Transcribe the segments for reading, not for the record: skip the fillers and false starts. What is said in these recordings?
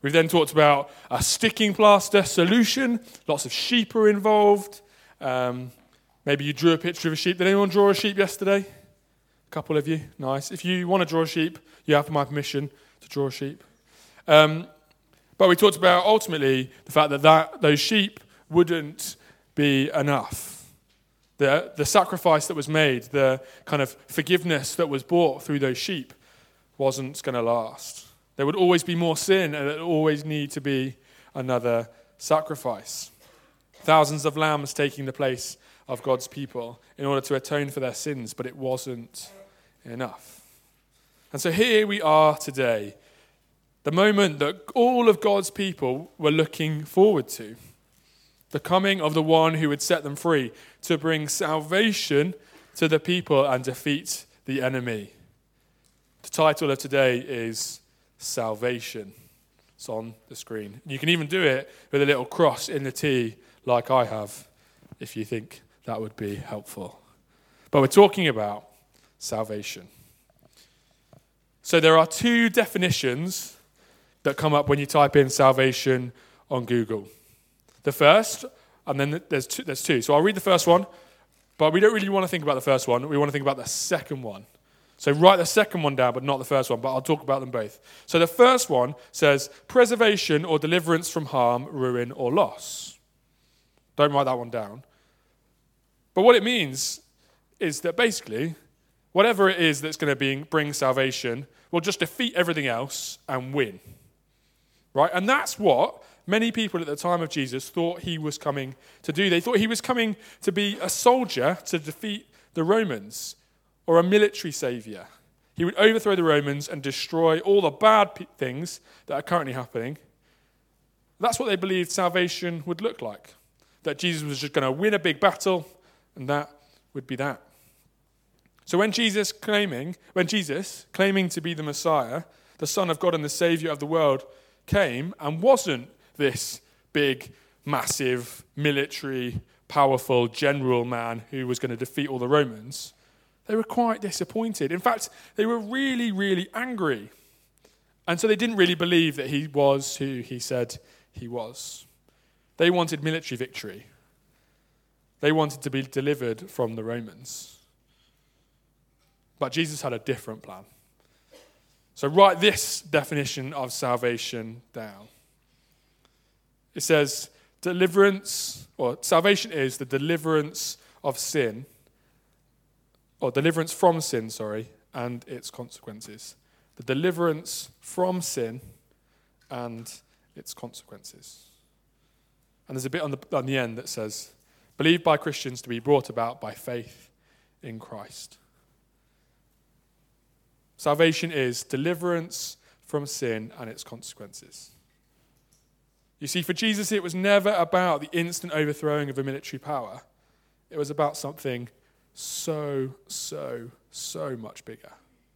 We've then talked about a sticking plaster solution. Lots of sheep are involved. Maybe you drew a picture of a sheep. Did anyone draw a sheep yesterday? A couple of you. Nice. If you want to draw a sheep, you have my permission to draw a sheep. But we talked about, ultimately, the fact that those sheep wouldn't be enough. The sacrifice that was made, the kind of forgiveness that was brought through those sheep wasn't going to last. There would always be more sin, and there would always need to be another sacrifice. Thousands of lambs taking the place of God's people in order to atone for their sins, but it wasn't enough. And so here we are today, the moment that all of God's people were looking forward to, the coming of the one who would set them free, to bring salvation to the people and defeat the enemy. The title of today is Salvation. It's on the screen. You can even do it with a little cross in the T like I have, if you think that would be helpful. But we're talking about salvation. So there are two definitions that come up when you type in salvation on Google. The first, and then there's two. So I'll read the first one, but we don't really want to think about the first one. We want to think about the second one. So write the second one down, but not the first one, but I'll talk about them both. So the first one says preservation or deliverance from harm, ruin, or loss. Don't write that one down. But what it means is that basically, whatever it is that's going to bring salvation will just defeat everything else and win. Right? And that's what many people at the time of Jesus thought he was coming to do. They thought he was coming to be a soldier to defeat the Romans, or a military savior. He would overthrow the Romans and destroy all the bad things that are currently happening. That's what they believed salvation would look like. That Jesus was just going to win a big battle, and that would be that. So when Jesus, claiming to be the Messiah, the Son of God and the Savior of the world, came and wasn't this big, massive, military, powerful general man who was going to defeat all the Romans, they were quite disappointed. In fact, they were really, really angry. And so they didn't really believe that he was who he said he was. They wanted military victory. They wanted to be delivered from the Romans. But Jesus had a different plan. So write this definition of salvation down. It says deliverance, or salvation is the deliverance of sin, or deliverance from sin, and its consequences. The deliverance from sin and its consequences. And there's a bit on the end that says, believed by Christians to be brought about by faith in Christ. Salvation is deliverance from sin and its consequences. You see, for Jesus, it was never about the instant overthrowing of a military power. It was about something so much bigger.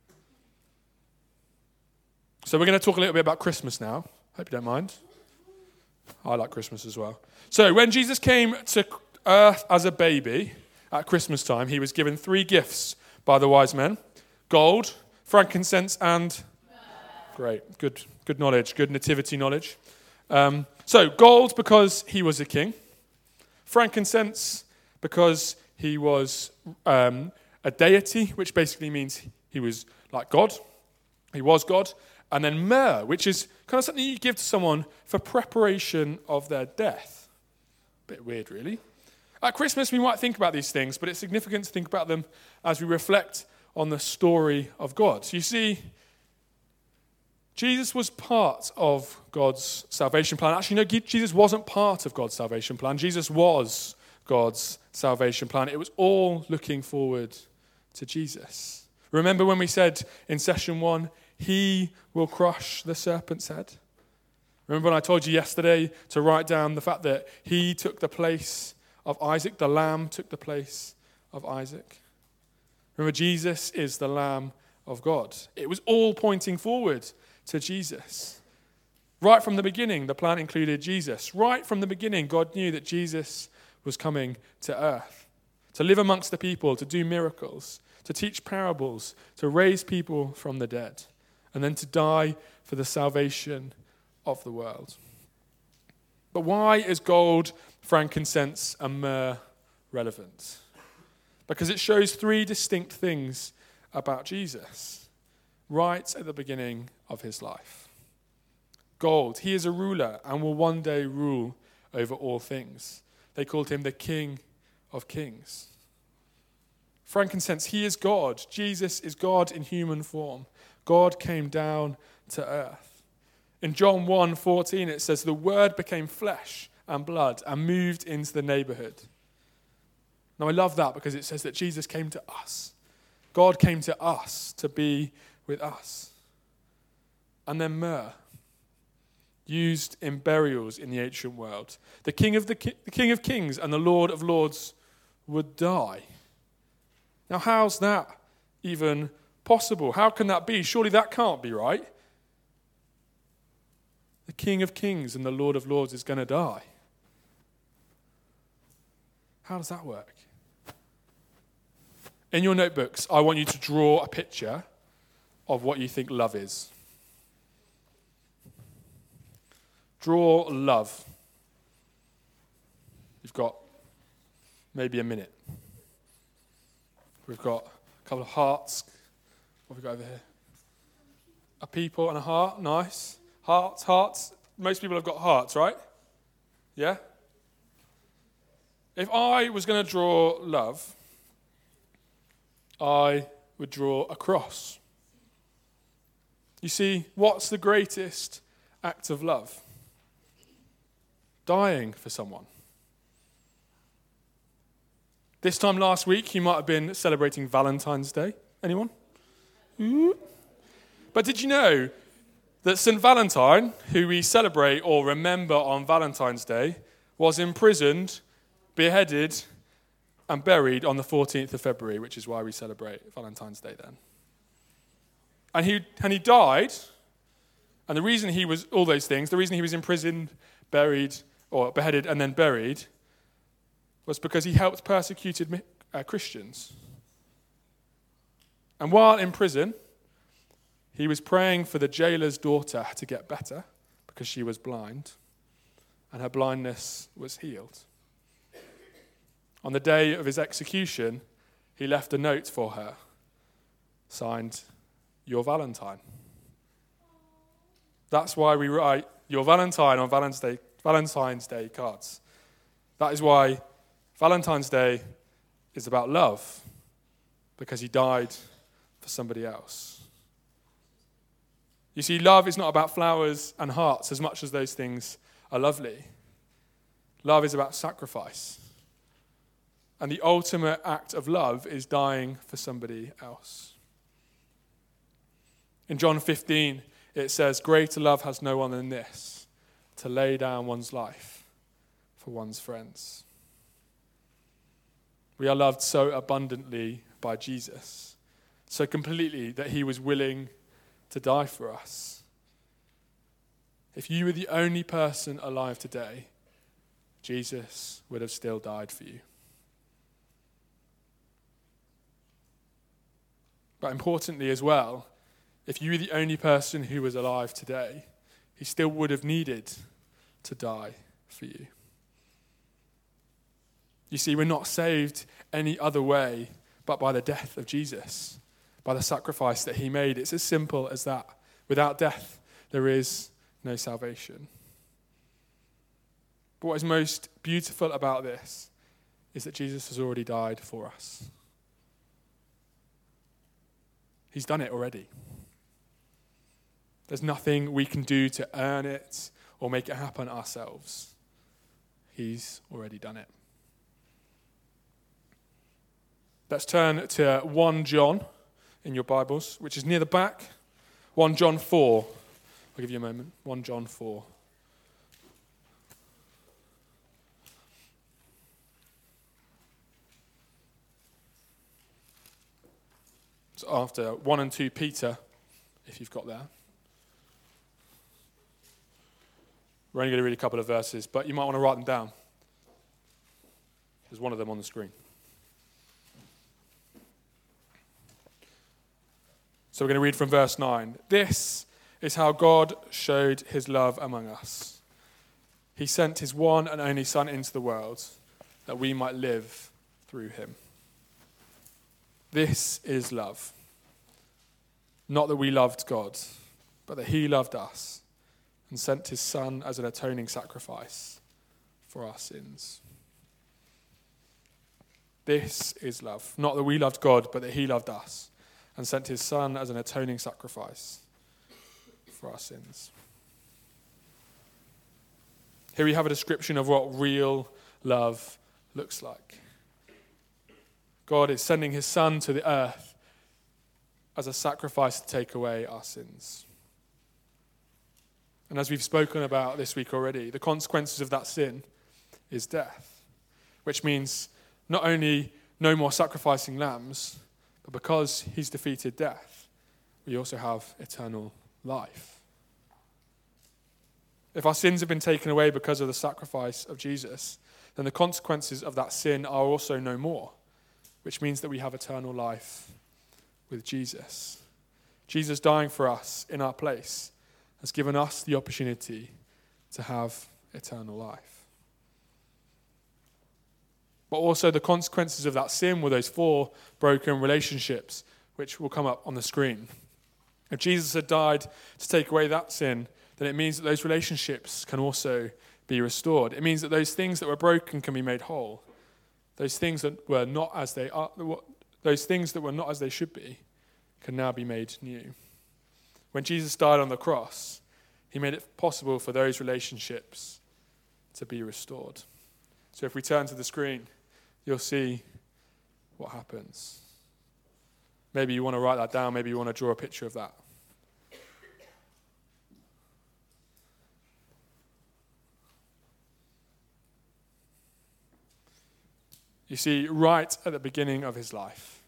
So we're going to talk a little bit about Christmas now. Hope you don't mind. I like Christmas as well. So when Jesus came to earth as a baby at Christmas time, he was given 3 gifts by the wise men: gold, frankincense, and great, good knowledge, good nativity knowledge. So gold because he was a king, frankincense because he was a deity, which basically means he was like God. He was God. And then myrrh, which is kind of something you give to someone for preparation of their death. Bit weird, really. At Christmas, we might think about these things, but it's significant to think about them as we reflect on the story of God. So you see, Jesus was part of God's salvation plan. Actually, no, Jesus wasn't part of God's salvation plan. Jesus was God's salvation plan. It was all looking forward to Jesus. Remember when we said in session 1, he will crush the serpent's head? Remember when I told you yesterday to write down the fact that he took the place of Isaac, the lamb took the place of Isaac? Remember, Jesus is the Lamb of God. It was all pointing forward to Jesus. Right from the beginning, the plan included Jesus. Right from the beginning, God knew that Jesus was coming to earth, to live amongst the people, to do miracles, to teach parables, to raise people from the dead, and then to die for the salvation of the world. But why is gold, frankincense, and myrrh relevant? Because it shows three distinct things about Jesus right at the beginning of his life. Gold, he is a ruler and will one day rule over all things. They called him the King of Kings. Frankincense, he is God. Jesus is God in human form. God came down to earth. In John 1:14 it says, the Word became flesh and blood and moved into the neighborhood. Now I love that because it says that Jesus came to us. God came to us to be with us. And then myrrh, used in burials in the ancient world. The King of Kings and the Lord of Lords would die. Now how's that even possible? How can that be? Surely that can't be right. The King of Kings and the Lord of Lords is going to die. How does that work? In your notebooks, I want you to draw a picture of what you think love is. Draw love. You've got maybe a minute. We've got a couple of hearts. What have we got over here? A people and a heart. Nice. Hearts. Most people have got hearts, right? Yeah? If I was going to draw love, I would draw a cross. You see, what's the greatest act of love? Dying for someone. This time last week, you might have been celebrating Valentine's Day. Anyone? But did you know that St. Valentine, who we celebrate or remember on Valentine's Day, was imprisoned, beheaded, and buried on the 14th of February, which is why we celebrate Valentine's Day then. And he died, and the reason he was all those things, the reason he was imprisoned, buried, or beheaded and then buried, was because he helped persecuted Christians. And while in prison, he was praying for the jailer's daughter to get better because she was blind, and her blindness was healed. On the day of his execution, he left a note for her, signed, "Your Valentine." That's why we write "Your Valentine" on Valentine's Day cards. That is why Valentine's Day is about love, because he died for somebody else. You see, love is not about flowers and hearts as much as those things are lovely. Love is about sacrifice. And the ultimate act of love is dying for somebody else. In John 15, it says, "Greater love has no one than this, to lay down one's life for one's friends." We are loved so abundantly by Jesus, so completely that he was willing to die for us. If you were the only person alive today, Jesus would have still died for you. But importantly as well, if you were the only person who was alive today, he still would have needed to die for you. You see, we're not saved any other way but by the death of Jesus, by the sacrifice that he made. It's as simple as that. Without death, there is no salvation. But what is most beautiful about this is that Jesus has already died for us. He's done it already. There's nothing we can do to earn it or make it happen ourselves. He's already done it. Let's turn to 1 John in your Bibles, which is near the back. 1 John 4. I'll give you a moment. 1 John 4. It's after 1 and 2 Peter, if you've got that. We're only going to read a couple of verses, but you might want to write them down. There's one of them on the screen. So we're going to read from verse 9. "This is how God showed his love among us. He sent his one and only Son into the world that we might live through him. This is love. Not that we loved God, but that he loved us and sent his Son as an atoning sacrifice for our sins. This is love. Not that we loved God, but that he loved us and sent his Son as an atoning sacrifice for our sins. Here we have a description of what real love looks like. God is sending his Son to the earth as a sacrifice to take away our sins. And as we've spoken about this week already, the consequences of that sin is death, which means not only no more sacrificing lambs, but because he's defeated death, we also have eternal life. If our sins have been taken away because of the sacrifice of Jesus, then the consequences of that sin are also no more, which means that we have eternal life with Jesus. Jesus dying for us in our place has given us the opportunity to have eternal life. But also the consequences of that sin were those 4 broken relationships, which will come up on the screen. If Jesus had died to take away that sin, then it means that those relationships can also be restored. It means that those things that were broken can be made whole. Those things that were not as they are, those things that were not as they should be, can now be made new. When Jesus died on the cross, he made it possible for those relationships to be restored. So if we turn to the screen, you'll see what happens. Maybe you want to write that down. Maybe you want to draw a picture of that. You see, right at the beginning of his life,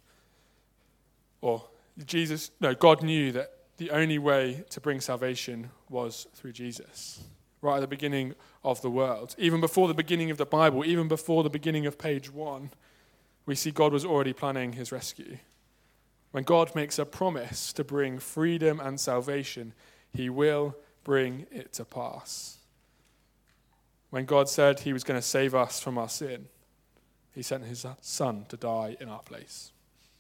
God knew that the only way to bring salvation was through Jesus. Right at the beginning of the world. Even before the beginning of the Bible, even before the beginning of page 1, we see God was already planning his rescue. When God makes a promise to bring freedom and salvation, he will bring it to pass. When God said he was going to save us from our sin, he sent his Son to die in our place.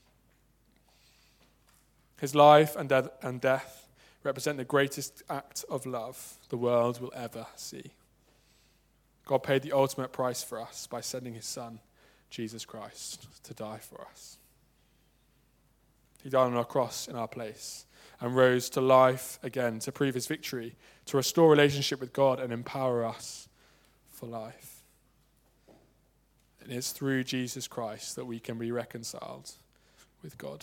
His life and death represent the greatest act of love the world will ever see. God paid the ultimate price for us by sending his Son, Jesus Christ, to die for us. He died on our cross in our place and rose to life again to prove his victory, to restore relationship with God and empower us for life. And it's through Jesus Christ that we can be reconciled with God.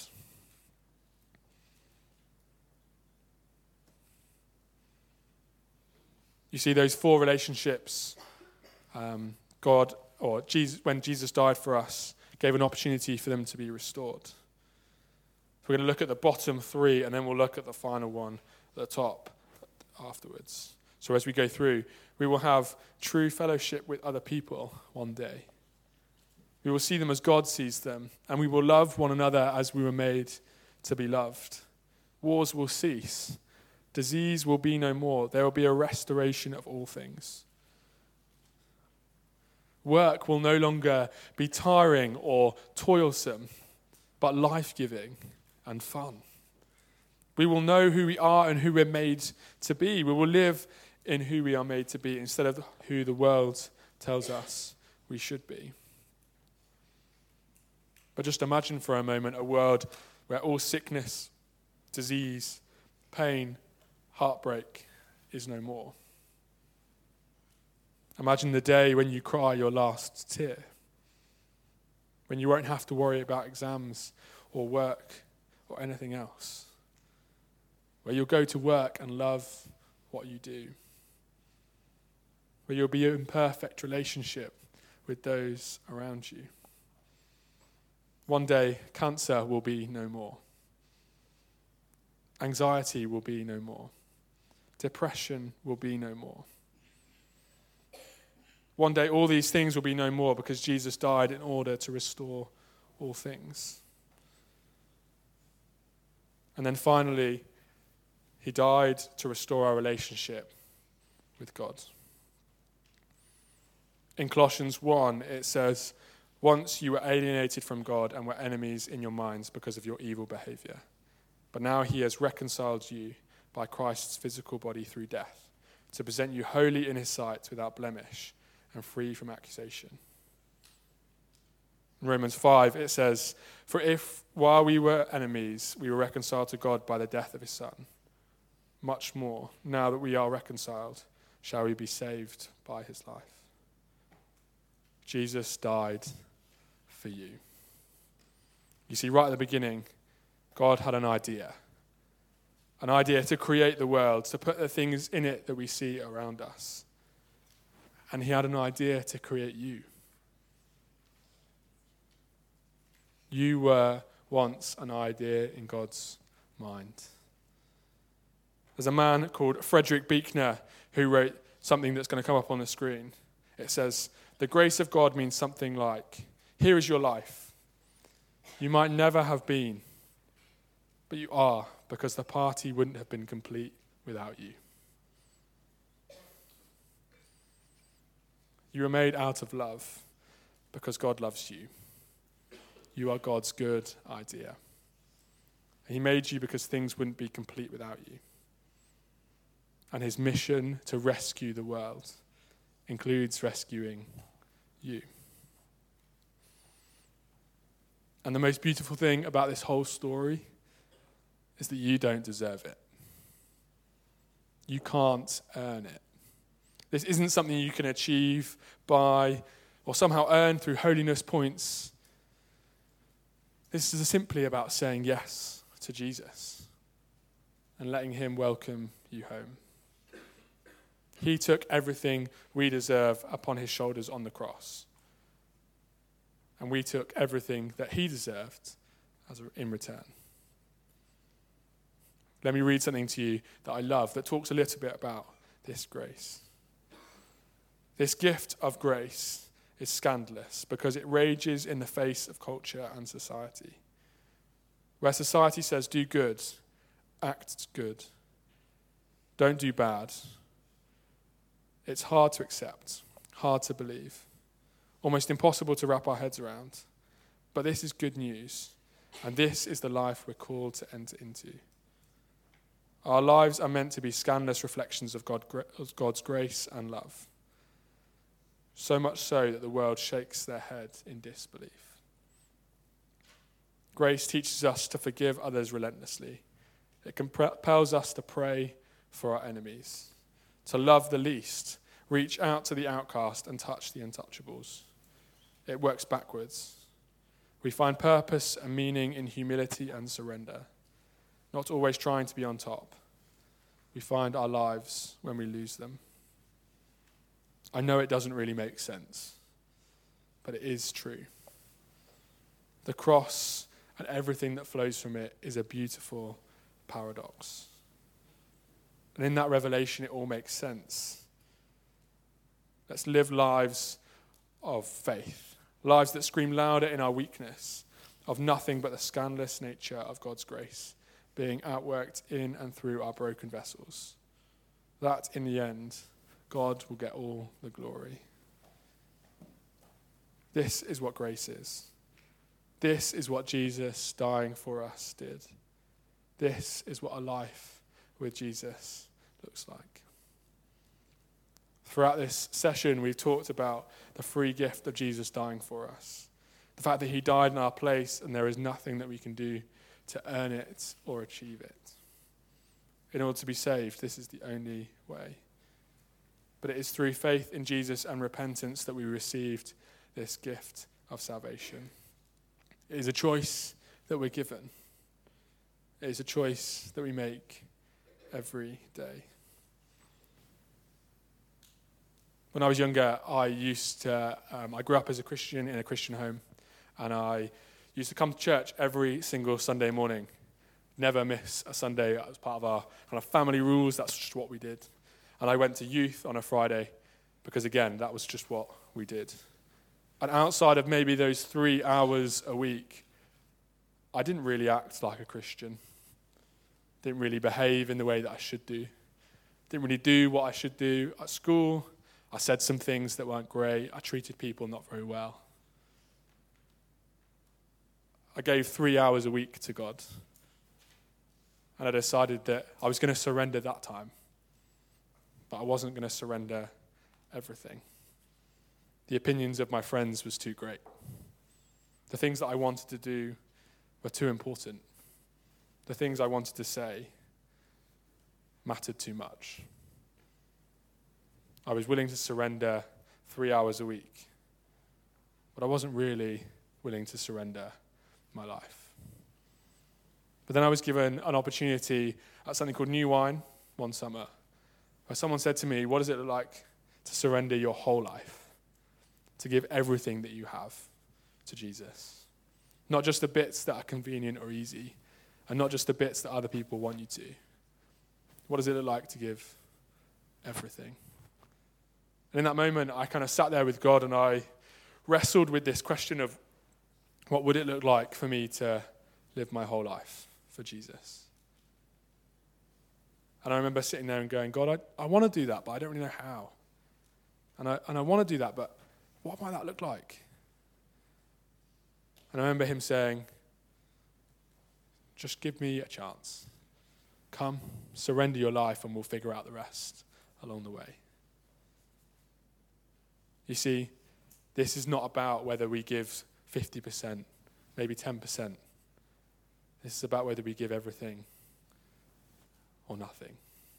You see, those 4 relationships, when Jesus died for us, gave an opportunity for them to be restored. We're going to look at the bottom 3, and then we'll look at the final one at the top afterwards. So as we go through, we will have true fellowship with other people one day. We will see them as God sees them, and we will love one another as we were made to be loved. Wars will cease. Disease will be no more. There will be a restoration of all things. Work will no longer be tiring or toilsome, but life-giving and fun. We will know who we are and who we're made to be. We will live in who we are made to be instead of who the world tells us we should be. But just imagine for a moment a world where all sickness, disease, pain, heartbreak is no more. Imagine the day when you cry your last tear, when you won't have to worry about exams or work or anything else, where you'll go to work and love what you do, where you'll be in perfect relationship with those around you. One day, cancer will be no more. Anxiety will be no more. Depression will be no more. One day all these things will be no more because Jesus died in order to restore all things. And then finally, He died to restore our relationship with God. In Colossians 1, it says, once you were alienated from God and were enemies in your minds because of your evil behavior. But now he has reconciled you by Christ's physical body through death, to present you holy in his sight without blemish and free from accusation. In Romans 5, it says, for if while we were enemies, we were reconciled to God by the death of his Son, much more, now that we are reconciled, shall we be saved by his life. Jesus died for you. You see, right at the beginning, God had an idea to create the world, to put the things in it that we see around us. And he had an idea to create you. You were once an idea in God's mind. There's a man called Frederick Buechner who wrote something that's going to come up on the screen. It says, the grace of God means something like, here is your life. You might never have been, but you are, because the party wouldn't have been complete without you. You were made out of love because God loves you. You are God's good idea. He made you because things wouldn't be complete without you. And his mission to rescue the world includes rescuing you. And the most beautiful thing about this whole story is that you don't deserve it. You can't earn it. This isn't something you can achieve by or somehow earn through holiness points. This is simply about saying yes to Jesus and letting him welcome you home. He took everything we deserve upon his shoulders on the cross. And we took everything that he deserved in return. Let me read something to you that I love that talks a little bit about this grace. This gift of grace is scandalous because it rages in the face of culture and society. Where society says, do good, act good, don't do bad. It's hard to accept, hard to believe, almost impossible to wrap our heads around. But this is good news, and this is the life we're called to enter into. Our lives are meant to be scandalous reflections of God's grace and love. So much so that the world shakes their head in disbelief. Grace teaches us to forgive others relentlessly. It compels us to pray for our enemies, to love the least, reach out to the outcast and touch the untouchables. It works backwards. We find purpose and meaning in humility and surrender, not always trying to be on top. We find our lives when we lose them. I know it doesn't really make sense, but it is true. The cross and everything that flows from it is a beautiful paradox. And in that revelation, it all makes sense. Let's live lives of faith, lives that scream louder in our weakness, of nothing but the scandalous nature of God's grace being outworked in and through our broken vessels. That, in the end, God will get all the glory. This is what grace is. This is what Jesus dying for us did. This is what a life with Jesus looks like. Throughout this session, we've talked about the free gift of Jesus dying for us. The fact that he died in our place and there is nothing that we can do to earn it or achieve it. In order to be saved, this is the only way. But it is through faith in Jesus and repentance that we received this gift of salvation. It is a choice that we're given. It is a choice that we make every day. When I was younger, I grew up as a Christian in a Christian home, and I used to come to church every single Sunday morning. Never miss a Sunday. That was part of our kind of family rules. That's just what we did. And I went to youth on a Friday because, again, that was just what we did. And outside of maybe those 3 hours a week, I didn't really act like a Christian. Didn't really behave in the way that I should do. Didn't really do what I should do at school. I said some things that weren't great. I treated people not very well. I gave 3 hours a week to God. And I decided that I was going to surrender that time. But I wasn't going to surrender everything. The opinions of my friends was too great. The things that I wanted to do were too important. The things I wanted to say mattered too much. I was willing to surrender 3 hours a week, but I wasn't really willing to surrender my life. But then I was given an opportunity at something called New Wine one summer, where someone said to me, what does it look like to surrender your whole life, to give everything that you have to Jesus? Not just the bits that are convenient or easy, and not just the bits that other people want you to. What does it look like to give everything? And in that moment, I kind of sat there with God and I wrestled with this question of what would it look like for me to live my whole life for Jesus? And I remember sitting there and going, God, I want to do that, but I don't really know how. And I want to do that, but what might that look like? And I remember him saying, just give me a chance. Come, surrender your life, and we'll figure out the rest along the way. You see, this is not about whether we give 50%, maybe 10%. This is about whether we give everything or nothing.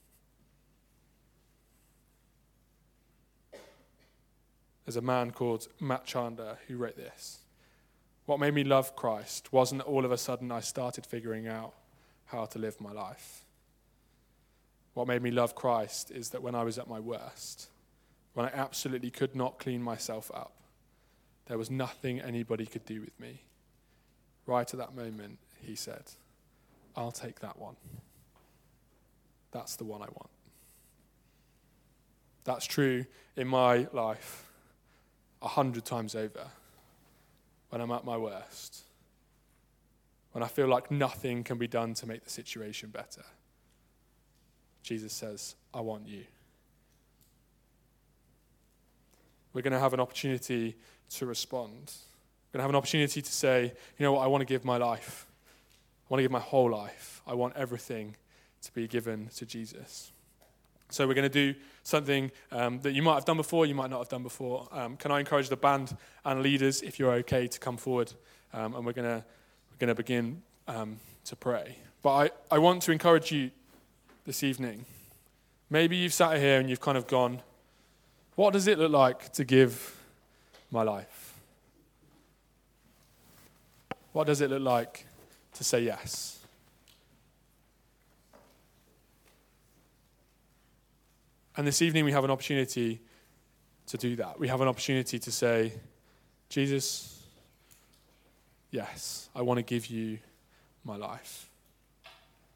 There's a man called Matt Chandler who wrote this. What made me love Christ wasn't that all of a sudden I started figuring out how to live my life. What made me love Christ is that when I was at my worst, when I absolutely could not clean myself up, there was nothing anybody could do with me. Right at that moment, he said, I'll take that one. That's the one I want. That's true in my life 100 times over. When I'm at my worst, when I feel like nothing can be done to make the situation better, Jesus says, I want you. We're going to have an opportunity to respond. We're going to have an opportunity to say, you know what, I want to give my life. I want to give my whole life. I want everything to be given to Jesus. So we're going to do something that you might have done before, you might not have done before. Can I encourage the band and leaders, if you're okay, to come forward, and we're going to begin to pray. But I want to encourage you this evening. Maybe you've sat here and you've kind of gone, what does it look like to give my life? What does it look like to say yes? And this evening we have an opportunity to do that. We have an opportunity to say, Jesus, yes, I want to give you my life.